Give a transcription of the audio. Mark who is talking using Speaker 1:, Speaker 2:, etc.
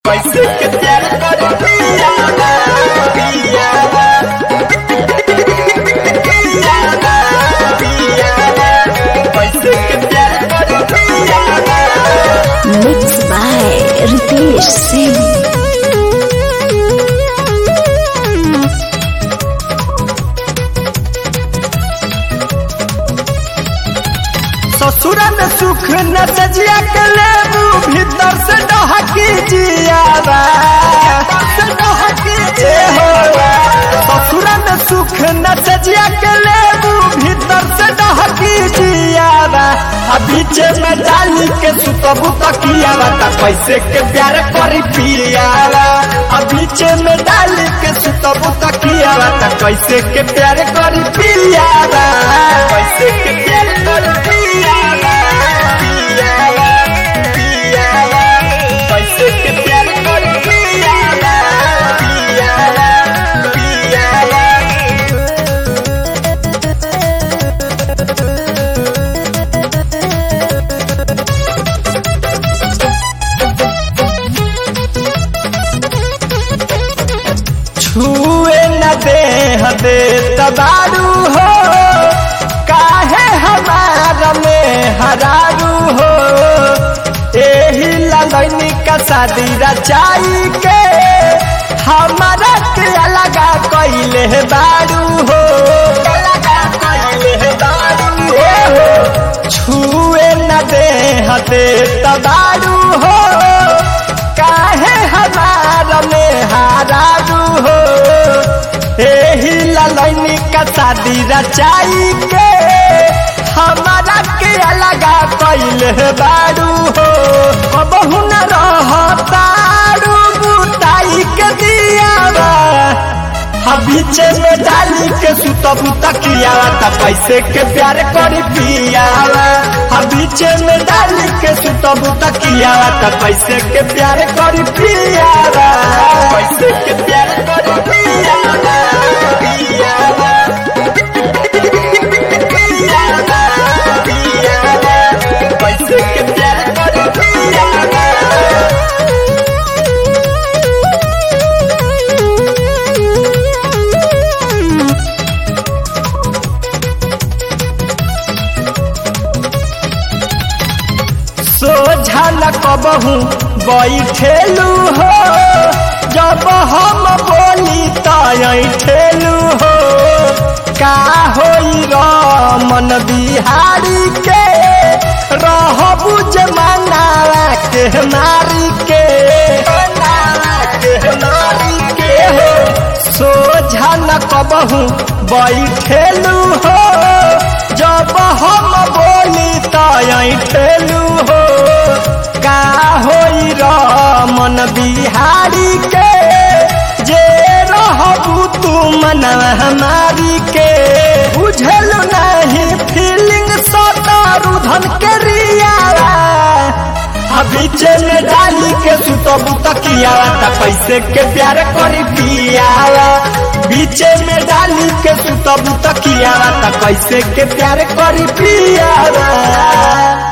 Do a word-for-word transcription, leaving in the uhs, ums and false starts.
Speaker 1: कैसे के प्यार कर पिया पिया कैसे के प्यार कर पिया।
Speaker 2: Mixed by Ritesh Singh.
Speaker 1: ससुरा में सुख न सजिया के लेबू भीतर से डहकी जियावा ससुरा में सुख न सजिया के लेबू भीतर से डहकी जियावा बीच में डाली के सुतबू तकियावा त कैसे के प्यार करी पियावा बीच में डाली के सुतबू तकियावा त कैसे के प्यार करी पियावा कैसे के प्यार करी पियावा पियावा पियावा कैसे के प्यार करी पियावा पियावा पियावा। छुए न देह दे तबारू हो काहे हमारा में हरारू हो एही ललनी का शादी रचाई के हमारा के अलगा कइले बारू हो अलगा कइले बारू हो छुए न देह दे तबारू हो काहे हमारा में हरारू हो एही ललनी का शादी रचाई के हमारा के अलगा कइले बारू हो बहु न रहतारू बुताई के दियावा बीच में डाली के सुतबू तकियावा त कैसे के प्यार करी पियावा बीच में डाली के सुतबू तकियावा त कैसे के प्यार करी पियावा कैसे के प्यार करी पियावा पियावा पियावा पियावा कैसे के प्यार करी पियावा। सोझा न कबहू बैठेलू हो जब हम बोली तैठेलू हो का होई रमन बिहारी के रहबू जमाना के मारी के के मारी के हो सोझा न कबहू बैठेलू हो जब हम बोली तैठेलू हो का होई रमन बिहारी के जे रहबू तू मन हमारी के बुझल नहीं फीलिंग सतारू धन के रियावा बीच में डाली के सुतबू तकियावा त कैसे के प्यार करी पियावा बीच में डाली के सुतबू तकियावा त कैसे के प्यार करी पियावा।